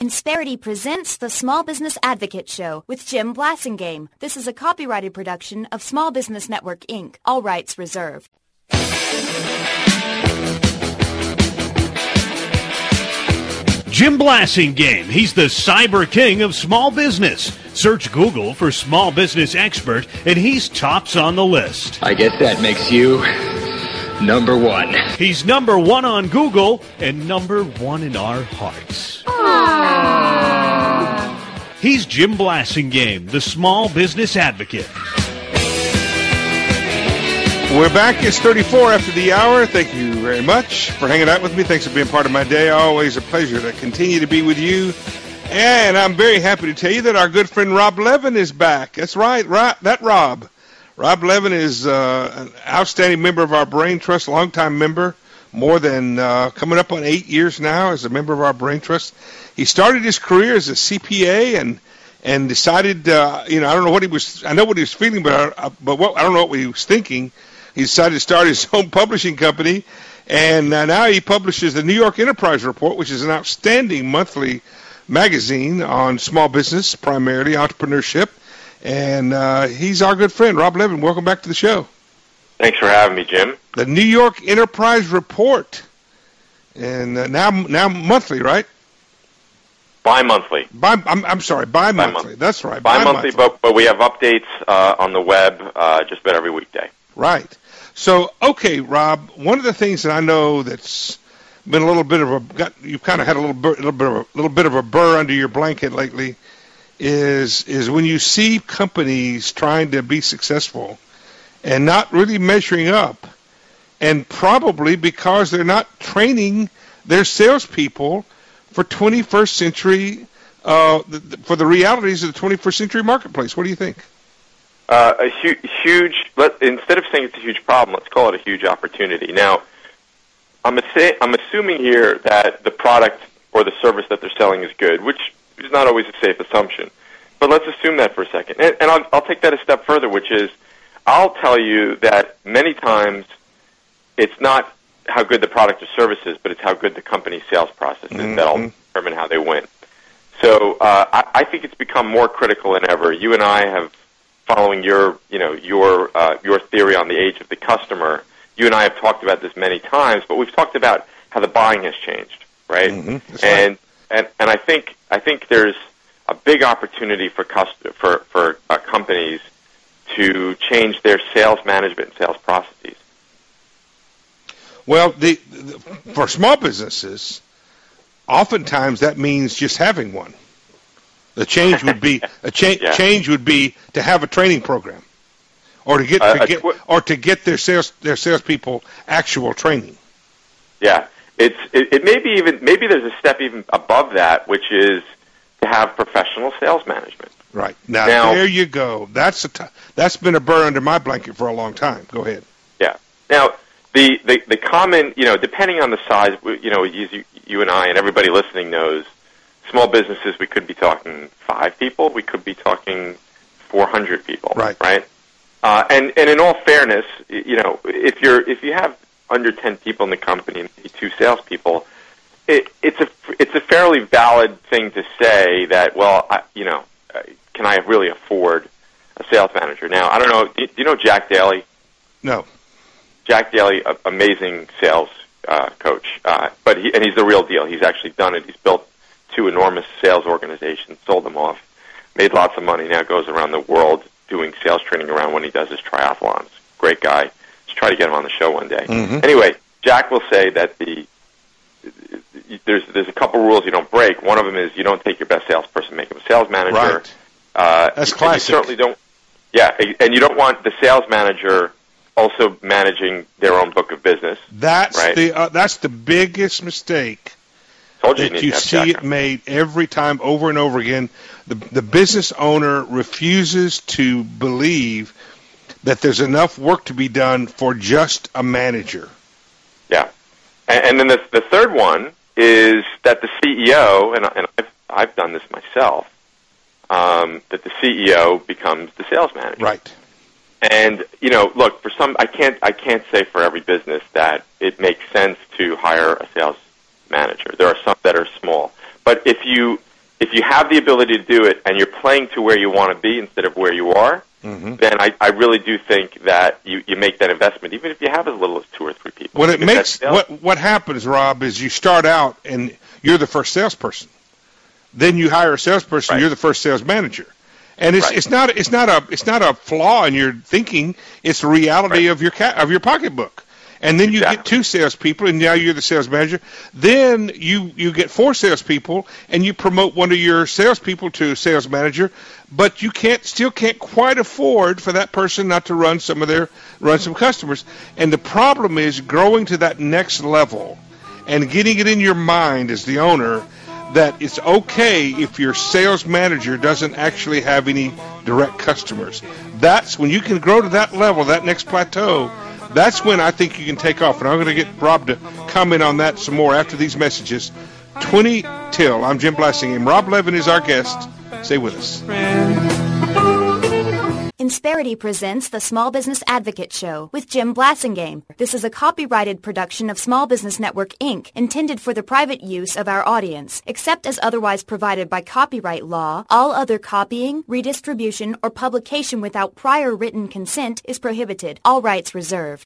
Insperity presents the Small Business Advocate Show with Jim Blasingame. This is a copyrighted production of Small Business Network, Inc., all rights reserved. Jim Blasingame. He's the cyber king of small business. Search Google for small business expert, and he's tops on the list. I guess that makes you number one. He's number one on Google and number one in our hearts. He's Jim Blasingame, the small business advocate. We're back. It's 34 after the hour. Thank you very much for hanging out with me. Thanks for being part of my day. Always a pleasure to continue to be with you. And I'm very happy to tell you that our good friend Rob Levin is back. That's right, Rob. Rob Levin is an outstanding member of our Brain Trust, longtime member, more than coming up on 8 years now as a member of our Brain Trust. He started his career as a CPA and decided, I don't know what he was, I know what he was feeling, but I don't know what he was thinking. He decided to start his own publishing company, and now he publishes the New York Enterprise Report, which is an outstanding monthly magazine on small business, primarily entrepreneurship. And he's our good friend, Rob Levin. Welcome back to the show. Thanks for having me, Jim. The New York Enterprise Report, and now monthly, right? Bi-monthly. I'm sorry, bi-monthly. That's right. Bi-monthly, but we have updates on the web just about every weekday. Right. So, okay, Rob, one of the things that I know that's been a little bit of you've kind of had a little bit of a burr under your blanket lately is when you see companies trying to be successful and not really measuring up, and probably because they're not training their salespeople for 21st century, for the realities of the 21st century marketplace. What do you think? A huge. Instead of saying it's a huge problem, let's call it a huge opportunity. Now, I'm assuming here that the product or the service that they're selling is good, which is not always a safe assumption. But let's assume that for a second, and I'll take that a step further, which is I'll tell you that many times it's not how good the product or service is, but it's how good the company's sales process is that'll determine how they win. So I think it's become more critical than ever. You and I have, following your theory on the age of the customer, you and I have talked about this many times, but we've talked about how the buying has changed, right? Mm-hmm. And I think there's a big opportunity for companies to change their sales management and sales processes. Well, for small businesses, oftentimes that means just having one. The change would be change would be to have a training program, or to get their salespeople actual training. Yeah, it maybe there's a step even above that, which is to have professional sales management. Right. Now there you go. That's been a burr under my blanket for a long time. Go ahead. Yeah. Now the common, depending on the size, you and I and everybody listening knows, small businesses, we could be talking 5 people, we could be talking 400 people. Right. Right. And in all fairness, if you have under 10 people in the company and maybe 2 salespeople, it's a fairly valid thing to say that, can I really afford a sales manager? Now, I don't know. Do you know Jack Daly? No. Jack Daly, amazing sales coach, but he's the real deal. He's actually done it. He's built 2 enormous sales organizations, sold them off, made lots of money. Now goes around the world doing sales training around when he does his triathlons. Great guy. Let's try to get him on the show one day. Mm-hmm. Anyway, Jack will say that there's a couple rules you don't break. One of them is you don't take your best salesperson, make him a sales manager. Right. That's classic. You certainly don't. Yeah, and you don't want the sales manager also managing their own book of business. That's right? That's the biggest mistake. Told you that you see it made every time, over and over again. The business owner refuses to believe that there's enough work to be done for just a manager. Yeah, and then the third one is that the CEO, and I've done this myself, that the CEO becomes the sales manager. Right. And look, for some, I can't say for every business that it makes sense to hire a sales manager. There are some that are small, but if you if you have the ability to do it and you're playing to where you want to be instead of where you are, then I really do think that you make that investment, even if you have as little as 2 or 3 people. What happens, Rob, is you start out and you're the first salesperson. Then you hire a salesperson. Right. You're the first sales manager, and it's not a flaw in your thinking. It's the reality of your pocketbook. And then you get 2 salespeople, and now you're the sales manager. Then you get 4 salespeople, and you promote one of your salespeople to sales manager. But you still can't quite afford for that person not to run some customers. And the problem is growing to that next level, and getting it in your mind as the owner that it's okay if your sales manager doesn't actually have any direct customers. That's when you can grow to that level, that next plateau. That's when I think you can take off. And I'm going to get Rob to comment on that some more after these messages. 20 till. I'm Jim Blasingame. Rob Levin is our guest. Stay with us. Insperity presents the Small Business Advocate Show with Jim Blasingame. This is a copyrighted production of Small Business Network, Inc., intended for the private use of our audience. Except as otherwise provided by copyright law, all other copying, redistribution, or publication without prior written consent is prohibited. All rights reserved.